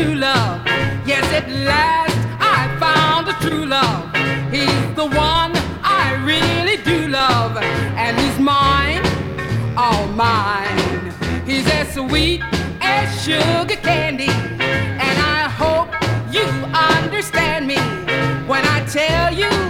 new love. Yes, at last I found a true love. He's the one I really do love, and he's mine, all mine. He's as sweet as sugar candy, and I hope you understand me when I tell you